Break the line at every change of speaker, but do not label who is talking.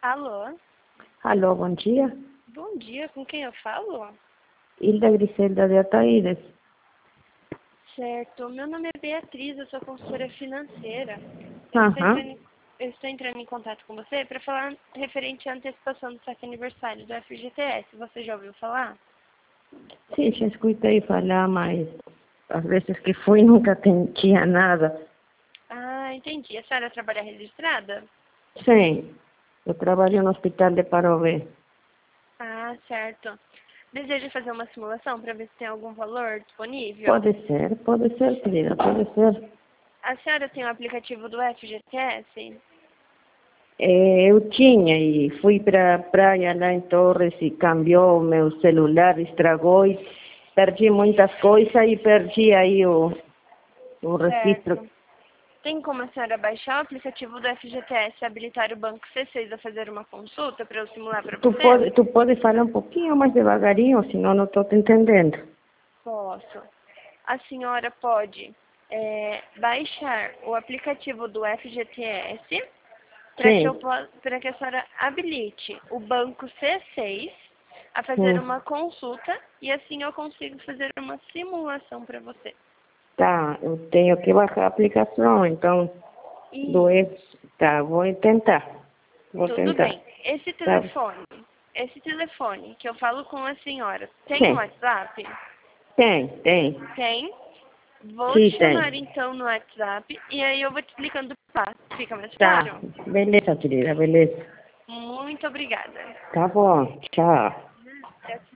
Alô?
Alô, bom dia.
Bom dia, com quem eu falo?
Hilda Griselda de Ataídes.
Certo, meu nome é Beatriz, eu sou consultora financeira.
Aham.
Eu estou entrando em contato com você para falar referente à antecipação do saque aniversário do FGTS. Você já ouviu falar?
Sim, já escutei falar, mas às vezes que fui nunca tinha nada.
Ah, entendi. A senhora trabalha registrada?
Sim, eu trabalho no hospital de Parobé.
Ah, certo. Deseja fazer uma simulação para ver se tem algum valor disponível?
Pode ser, querida, pode ser.
A senhora tem o aplicativo do FGTS?
Eu tinha e fui para a praia lá em Torres e cambiou meu celular, estragou e perdi muitas coisas e perdi aí o registro.
Certo. Tem como a senhora baixar o aplicativo do FGTS e habilitar o banco C6 a fazer uma consulta para eu simular para você?
Tu pode falar um pouquinho mais devagarinho, senão não estou te entendendo.
Posso. A senhora pode baixar o aplicativo do FGTS
Sim.
para que a senhora habilite o banco C6 a fazer
Hum.
uma consulta e assim eu consigo fazer uma simulação para você.
Tá, eu tenho que baixar a aplicação, então, do
E
ex. Tá, vou tentar. Vou
tudo
tentar.
bem.
Tá.
Esse telefone que eu falo com a senhora, tem um
Sim,
WhatsApp?
tem.
Tem. Vou
Sim,
te chamar
tem.
então no WhatsApp e aí eu vou te explicando o passo. Fica mais
Tá,
claro?
beleza, querida, beleza.
Muito obrigada.
Tá bom, tchau.
Tchau,